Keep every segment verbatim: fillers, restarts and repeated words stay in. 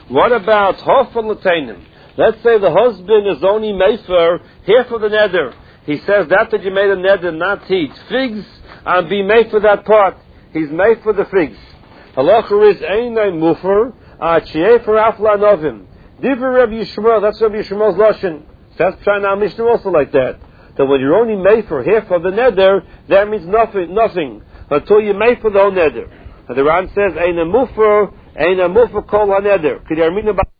What about Hofel Latainim? Let's say the husband is only made for half of the neder. He says that that you made a neder not to eat figs and be made for that part. He's made for the figs. Halacha is Einay Mufer Achie for Afla Novim. Diver Rabbi Yishmael, that's Rabbi Yishmael's Lashon. That's trying our Mishnah also like that. That when you're only made for half of the neder, that means nothing, nothing until you're made for the whole neder. And the Ran says, Ein a mufer, ein a mufer kol ha-neder. Could you mean about?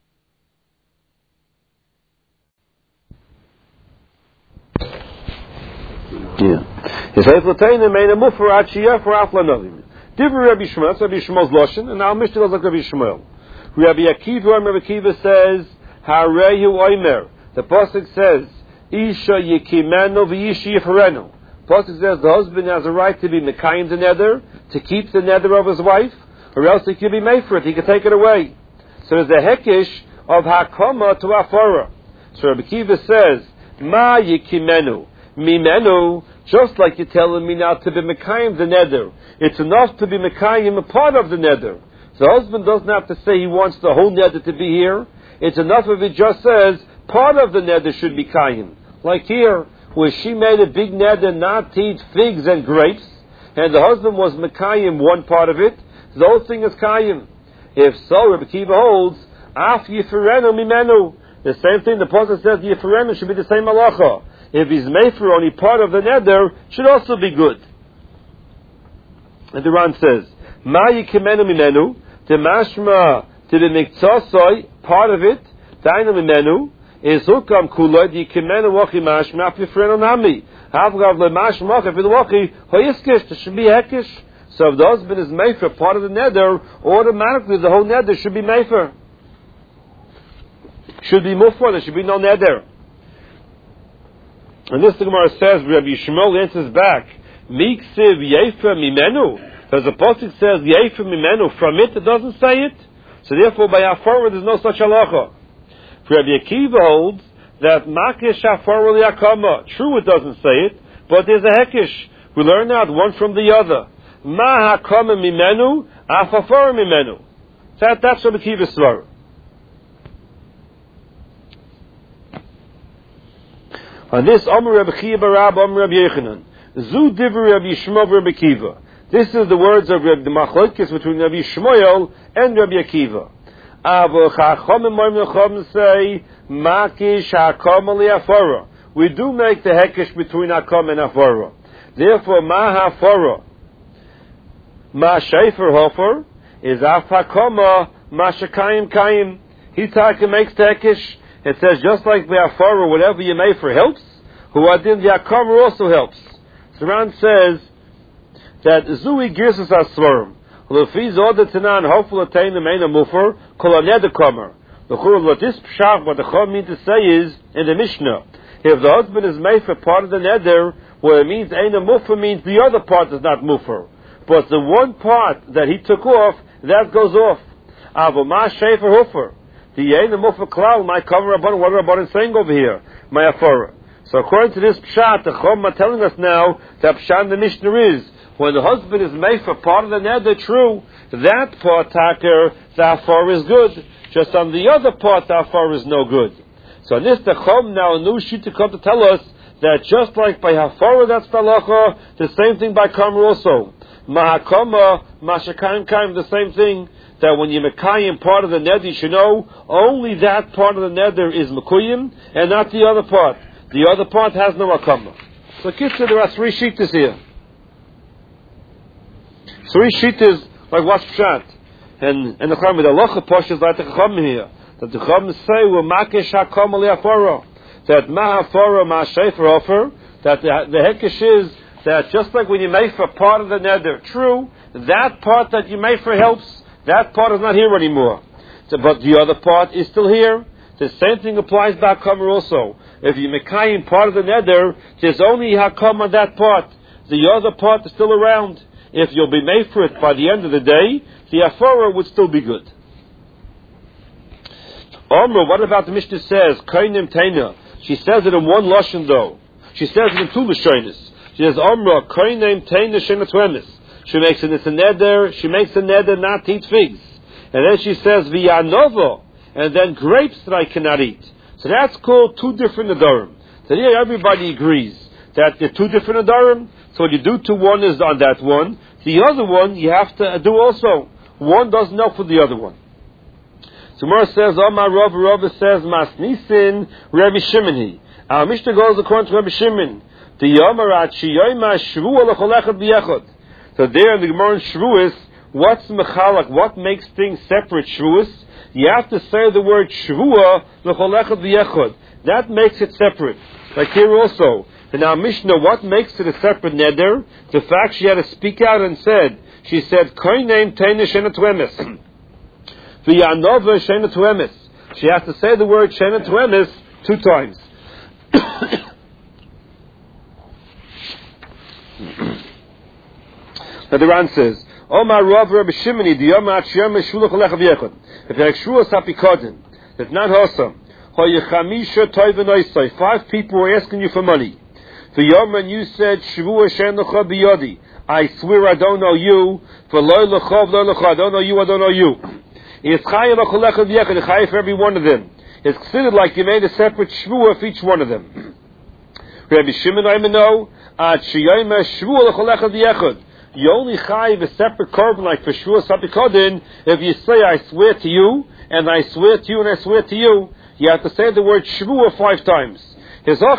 Yeah. His Heiflatainim, ein a mufer achiyah for afla novim. Diver Rabbi Shmuel, that's Rabbi Shmuel's Lashon, and our Mishnah goes like Rabbi Shmuel. Rabbi Akiva, Rabbi Akiva says, Hareyu oimer. The pasuk says, Isha yikimenu v'yishi yifrenu. Pasuk says the husband has a right to be mekayim the neder, to keep the neder of his wife, or else he can be made for it. He can take it away. So there's a hekish of hakama to afara. So Rabbi Kiva says, Ma yikimenu mimenu. Just like you're telling me now to be mekayim the neder, it's enough to be mekayim a part of the neder. The husband doesn't have to say he wants the whole neder to be here. It's enough if it just says part of the neder should be kayim. Like here, where she made a big neder not to eat figs and grapes, and the husband was mekayim one part of it, the whole thing is kayim. If so, Rabbi Kiva holds, af yiferenu mimenu. The same thing, the pasuk says yiferenu should be the same halacha. If he's made for only part of the neder, should also be good. And the Ran says, ma yikimenu mimenu, the mashma to the miktsasoi, part of it, dainu mimenu, is hukam kuloi di kimenu wachi mashma pifrenu nami. Havgav le mashma wachi wachi hoyiskish. There should be hekish. So if the husband is made for part of the neder, automatically the whole neder should be made for. Should be mufar. There should be no neder. And this the Gemara says, Rabbi Shmuel answers back, Miksiv yefer mimenu. Because the pasuk says yefer mimenu. From it, it doesn't say it. So therefore, by afar there's no such halacha. Rabbi Akiva holds that makish afar liyakama. True, it doesn't say it, but there's a hekish. We learn out one from the other. Ma hakama mimenu, afafar mimenu. That, that's Rabbi Akiva's svar. On this, Amar Rabbi Chiya Barab, Amar Rabbi Yechanan. Zu divrei Rabbi Shmuel Rabbi Akiva. This is the words of Rabbi Machlokes between Rabbi Shmuel and Rabbi Akiva. Avo chachamim moim say makish hakam liafara. We do make the hekish between hakam and afara. Therefore, ma hafara, ma shefer hofer is af hakama ma shekayim kayim. He taka makes the hekish. It says just like the afara, whatever you make for helps. Who adin the hakam also helps. The Ran says that zui girsus asvarim. Lefiz order tanan hopeful attain the main mufer kol aneder kamer. The chur what this pshach what the chum mean to say is in the Mishnah. If the husband is made for part of the neder, well it means ein mufer means the other part is not mufer, but the one part that he took off that goes off. Avoma shefer hofer. The ein mufer klal my cover about what Rabban is saying over here. My afara. So according to this pshat, the chum are telling us now that pshat in the Mishnah is when the husband is made for part of the neder, true, that part, taker, the afar is good. Just on the other part, the afar is no good. So on this, the chum now, a new sheet to come to tell us that just like by hafara, that's the halacha, the same thing by kamer also. Mahakama, mashakayim kaim, the same thing, that when you mekayim part of the neder, you should know, only that part of the neder is mekuyim, and not the other part. The other part has no hakama. So, kitzur, there are three sheets here. Three shittas like what's pshat, and and the chacham with halacha posh is like the chacham here. That the chacham say we makish hakam liafara. That ma hafara ma shefer offer. That the, the hekish is that just like when you make for part of the neder, true, that part that you make for helps. That part is not here anymore. So, but the other part is still here. The same thing applies to hakamer also. If you mekayim part of the neder, there's only hakam on that part. The other part is still around. If you'll be made for it by the end of the day, the afara would still be good. Omra, what about the Mishnah says, Kainim Taina? She says it in one lashon though. She says it in two lashonis. She says, Omra, Kainim Taina Shenatwemis. She makes it, it's a neder, she makes a neder not to eat figs. And then she says, V'yanova, and then grapes that I cannot eat. So that's called two different Nadarim. So here everybody agrees that there are two different Nadarim. So what you do to one is on that one. The other one you have to do also. One doesn't help for the other one. So Gemara says, Omar Rav, Rav says, Masnisin, Rabbi Shimon. Our Mishnah goes according to Rabbi Shimon. The Yomarat Shiyoyma Shvuah L'Cholechad B'Yechad. So there in the Gemara in Shvuas, what's Mechalak? What makes things separate Shvuas? You have to say the word Shvuah L'Cholechad B'Yechad. That makes it separate. Like here also. In our Mishnah, what makes it a separate neder? The fact she had to speak out and said, she said, Koinem Teina Shena Tuemis. V'yanova Shena Tuemis. She has to say the word Shena Tuemis two times. Now the Ran says, Omar Rav Rabbi Shimoni, the Yom HaShem Shulach Alech V'Yechad. If you're Shvuah Sapikodin, it's not Hossam. Hoyechamisha Toivenoisai. Five people were asking you for money. The Yom and you said, Shvuah Shen Lecha B'Yodi. I swear I don't know you. For Loi Lechov Loi Lecha. I don't know you, I don't know you. It's Chayim Alecha V'Yechad. It's Chayim for every one of them. It's considered like you made a separate Shvuah for each one of them. Rabbi Shimon, I know, Ad Shiyayim Shvuah Lecha V'Yechad. You only chayiv a separate korban like for Shvuah Sapikodin if you say, I swear to you, and I swear to you, and I swear to you. You have to say the word Shvuah five times. It's not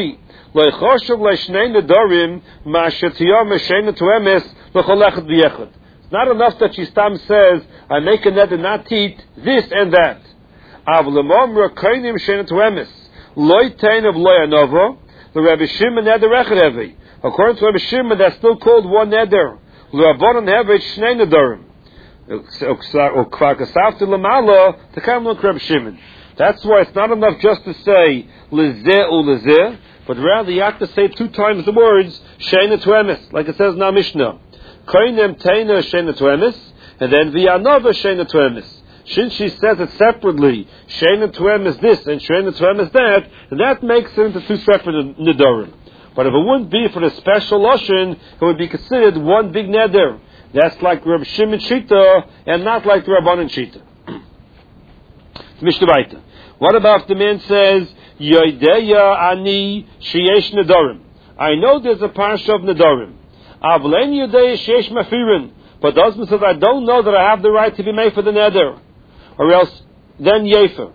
enough that she stam says, I make a neder not to eat this and that. The Rabbi Shimon neder echad. According to Rabbi Shimon, that's still called one neder. L'Rabbanan hevet shnei nedarim. That's why it's not enough just to say lezeh u lezeh, but rather you have to say two times the words sheina tuemis, like it says in our Mishnah. Koinem teina sheina tuemis, and then v'yanova sheina tuemis. Since she says it separately, sheina tuemis this and sheina tuemis that, and that makes it into two separate nedarim. But if it wouldn't be for the special lashon, it would be considered one big neder. That's like Rabbi Shimon Shita, and not like the Rabbanan Shita. Mishnah Baita. What about if the man says, Yodeya ani sheyesh nedarim? I know there's a parsha of nedarim. Avlen yodeya sheyesh mafirin. But the husband says, I don't know that I have the right to be made for the neder. Or else, then yefer.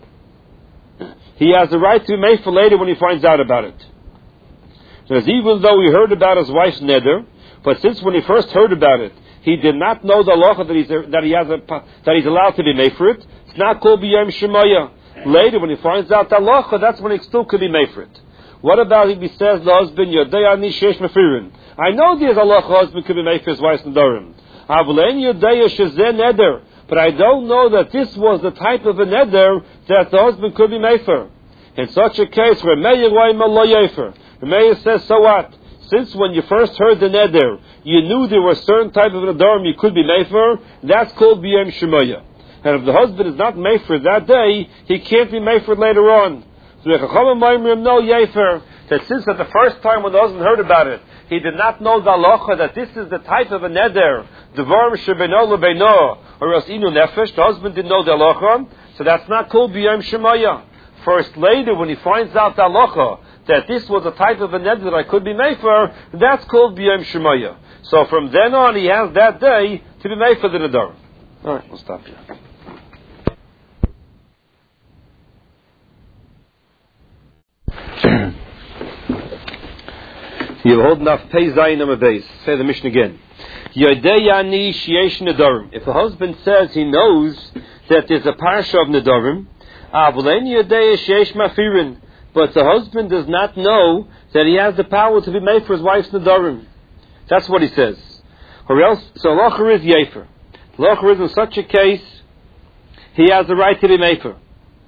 He has the right to be made for later when he finds out about it. Because even though he heard about his wife's neder, but since when he first heard about it, he did not know the halacha that he's that he has a, that he's allowed to be made for it. It's not called b'yom shemaya. Later, when he finds out the halacha, that's when he still could be made for it. What about if he says the husband yodei ani sheish mefirin? I know there's halacha husband could be made for his wife's nedarim. Avlein yodei shezeh neder, but I don't know that this was the type of a neder that the husband could be made for. In such a case, where meir loyma lo yefer. The Meir says, so what? Since when you first heard the neder, you knew there were certain type of nederim you could be made for, that's called b'yom shemaya. And if the husband is not made for that day, he can't be made for it later on. So the Chachamim Maimrim know yefer, that since at the first time when the husband heard about it, he did not know the halacha, that this is the type of a neder, devarim shebeino lebeino, or else inu nefesh, the husband didn't know the halacha, so that's not called b'yom shemaya. First later, when he finds out the halacha, that this was a type of a neder that I could be made for, that's called b'yom shemaya. So from then on, he has that day to be made for the neder. All right, we'll stop here. You're holding off Pei Zayin Amar Beis. Say the Mishnah again. Yodei ani sheyesh nedarim. If a husband says he knows that there's a parsha of nedarim, avlein yodei sheyesh mafirin. But the husband does not know that he has the power to be made for his wife's nedarim. That's what he says. Or else, so halacha is yefer. Halacha is in such a case, he has the right to be made for.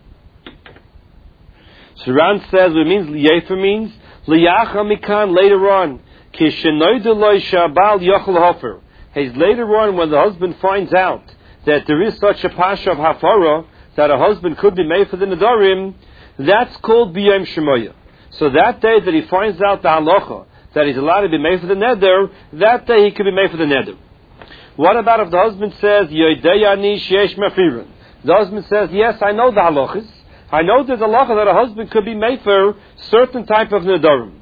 So Ran says, what it means, yefer means, liyacha mikan, later on. Kishenoidu loy shabal yochel hofer. He's later on when the husband finds out that there is such a pasha of hafara, that a husband could be made for the nedarim, that's called b'yom shemaya. So that day that he finds out the halacha, that he's allowed to be made for the neder, that day he could be made for the neder. What about if the husband says, Yodei ani sheyesh mafirin? The husband says, yes, I know the halachas. I know there's a halacha that a husband could be made for certain type of nedarim.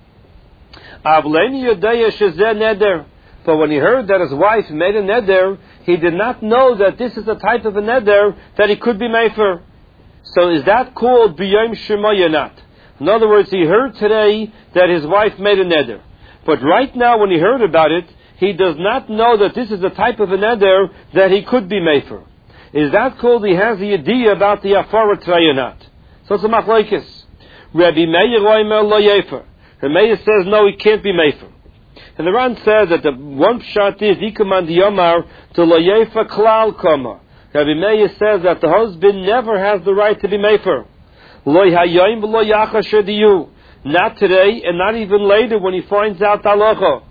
But when he heard that his wife made a neder, he did not know that this is the type of a neder that he could be made for. So is that called b'yom shemaya not? In other words, he heard today that his wife made a neder. But right now when he heard about it, he does not know that this is the type of a neder that he could be made for. Is that called he has the idea about the afara tray or not? So it's a machlokes. Rabbi Meir Oimer lo yefer. Rabbi Meir says no, he can't be made for. And the Ran says that the one pshat is ikaman diyomar to lo yefer klal kama. Rabbi Meir says that the husband never has the right to be made for. Lo hayom v'lo yachasher diyu. Not today and not even later when he finds out halacha.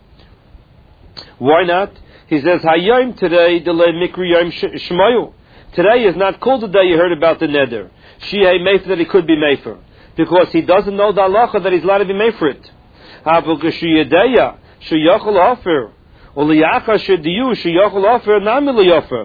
Why not? He says hayom today delay mikri yom shmayu. Today is not called the day you heard about the neder. Shihei mefer that he could be mefer. Because he doesn't know the halacha that he's allowed to be made for it. Aval k'shiyadeya sheyachol offer uliyacha shediyu sheyachol offer nami liyofer.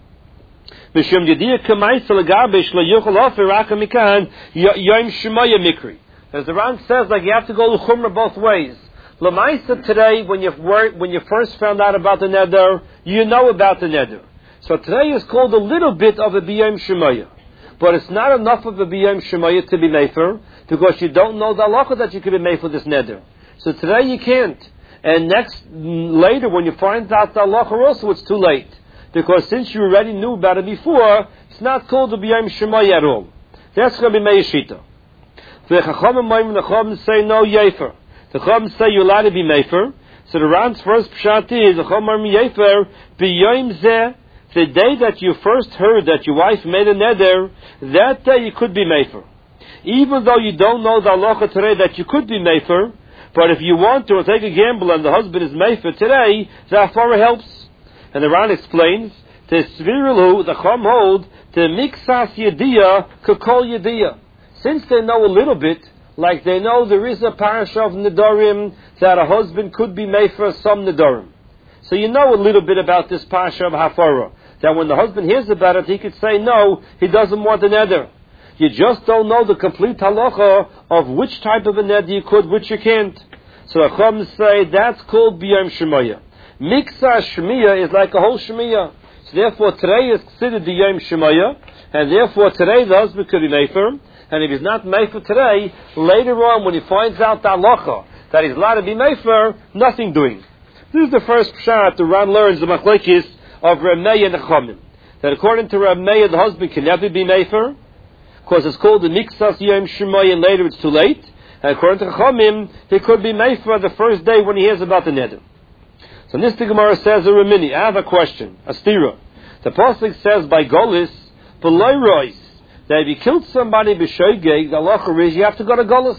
Mishum yediya k'maisa legabish leyachol offer raka mikan yom shemaya mikri. As the Ran says, like you have to go to chumrah both ways. Lamaisa today, when you when you first found out about the neder, you know about the neder. So today is called a little bit of a b'yom shemaya. But it's not enough of a b'yom shemaya to be mefer, because you don't know the halacha that you could be made for this neder. So today you can't. And next, later, when you find out the halacha also, it's too late. Because since you already knew about it before, it's not called a b'yom shemaya at all. That's going to be meishita. The Chachamim say no yefer. The Chachamim say you're allowed to be mefer. So the Ran's first pshat is the Chachamim yefer b'yom zeh. The day that you first heard that your wife made a neder, that day you could be mefer. Even though you don't know the halacha today that you could be mefer, but if you want to take a gamble and the husband is mefer today, the afara helps. And the Ran explains, the Svirilu, the Chum hold, the Miksas Yediyah, Kakol Yediyah. Since they know a little bit, like they know there is a parasha of nedarim that a husband could be mefer some nedarim. So you know a little bit about this parasha of hafara. That when the husband hears about it, he could say, no, he doesn't want a neder. You just don't know the complete halacha of which type of a neder you could, which you can't. So the Chum say, that's called b'yom shemaya. Miksa shemiya is like a whole shemiya. So therefore today is considered b'yom shemaya, and therefore today the husband could be mefer, and if he's not mefer today, later on when he finds out the halacha that he's allowed to be mefer, nothing doing. This is the first pshat the Ran learns the machlokes of Reb Meir and the Chachamim. That according to Reb Meir, the husband can never be mefer, because it's called the Miksas Yom Shemaya, and later it's too late. And according to Chachamim, he could be mefer the first day when he hears about the neder. So this the Gemara says, a Remini, I have a question, a stira. The Pasuk says by Golis, below Rois, that if you killed somebody b'shoigeg, the halacha is you have to go to Golis.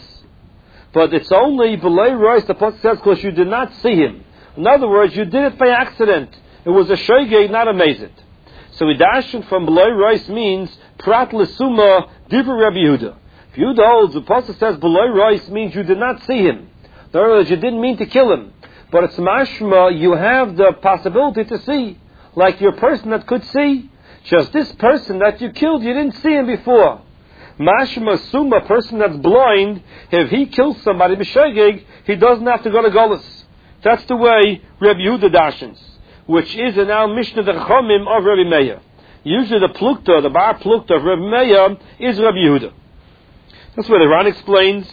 But it's only below Rois, the Pasuk says, because you did not see him. In other words, you did it by accident. It was a shoigeg, not a mezit. So Idashin from below Rois means prat lesuma divrei Rabbi Yehuda. If Yehuda holds, the Pasuk says below Rois means you did not see him. In other words, you didn't mean to kill him. But it's mashma, you have the possibility to see. Like your person that could see. Just this person that you killed, you didn't see him before. Mashma suma, person that's blind, if he kills somebody b'shogeg, he doesn't have to go to Golis. That's the way Rabbi Yehuda dashens, which is in our Mishnah the Chachamim of Rabbi Meir. Usually the plukta, the bar plukta of Rabbi Meir is Rabbi Yehuda. That's where the Ran explains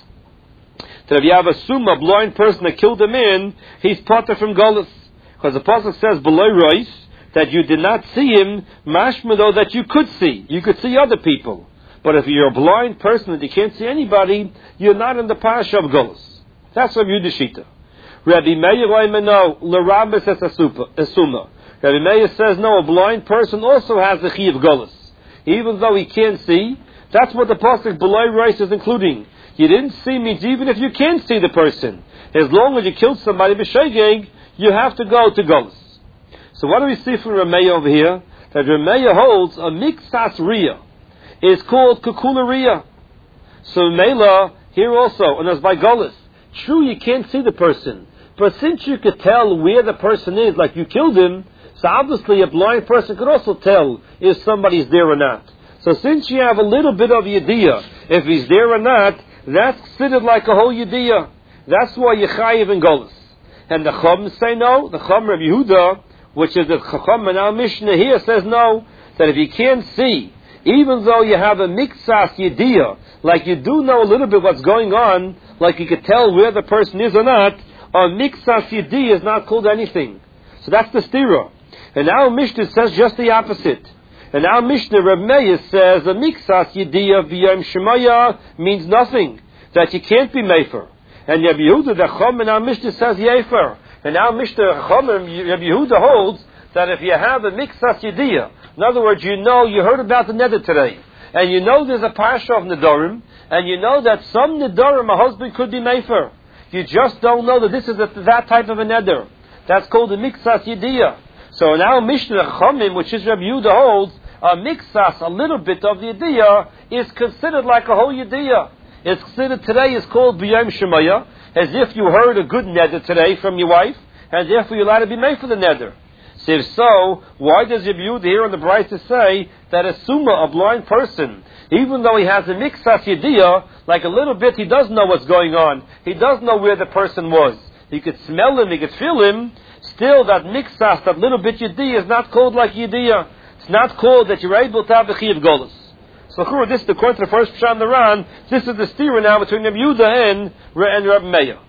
that if you have a summa, a blind person that killed a man, he's potter from Golis. Because the Pasuk says below Rois that you did not see him, mashma though that you could see. You could see other people. But if you're a blind person that you can't see anybody, you're not in the parasha of Golis. That's Rabbi Yehuda Shita. Rabbi Meir no, l'Rambam says asuma. Rabbi Meir says no, a blind person also has the chi of Golis. Even though he can't see, that's what the pasuk below Rois is including. You didn't see means even if you can't see the person, as long as you killed somebody b'shogeg, you have to go to Golis. So what do we see from Rabbi Meir over here? That Rabbi Meir holds a miksas riyah is called kukula riyah. So Mela here also, and as by Golis, true you can't see the person, but since you could tell where the person is, like you killed him, so obviously a blind person could also tell if somebody's there or not. So since you have a little bit of Yediyah, if he's there or not, that's considered like a whole Yediyah. That's why you're Chayiv in Golus. And the Chum say no. The Chum Rabbi Yehuda, which is the Chacham in our Mishnah here, says no. That if you can't see, even though you have a Miksas Yediyah, like you do know a little bit what's going on, like you could tell where the person is or not, a Miksas Yediyah is not called anything. So that's the stira. And our Mishnah says just the opposite. And our Mishnah, Reb Meir, says a Miksas Yediyah v'yom Shemaya means nothing. That you can't be Mefer. And Rabbi Yehuda, the Chum in our Mishnah says Yefer. And our Mishnah, Chum, Rabbi Yehuda holds that if you have a Miksas Yediyah, in other words, you know, you heard about the Neder today, and you know there's a Parsha of Nedarim, and you know that some Nedarim a husband could be Mefer. You just don't know that this is a, that type of a Neder. That's called a Miksas Yediyah. So in our Mishnah, Chumim, which is Rabbi Yehuda holds, a Miksas, a little bit of the Yediyah, is considered like a whole Yediyah. It's considered today is called B'yom Shemaya, as if you heard a good Neder today from your wife, and therefore you're allowed to be made for the Neder. So if so, why does Rabbi Yehuda here on the Brisa say that a Summa, a blind person, even though he has a Miksas Yediyah, like a little bit, he does know what's going on. He does know where the person was. He could smell him, he could feel him. Still, that Miksas, that little bit Yediyah, is not called like Yediyah. It's not called that you're able to have the Chiyav Golus. So, this is the according to the first Pshat in the Ran. This is the steer now between Rabbi Yehuda and, and Rabbi Meir.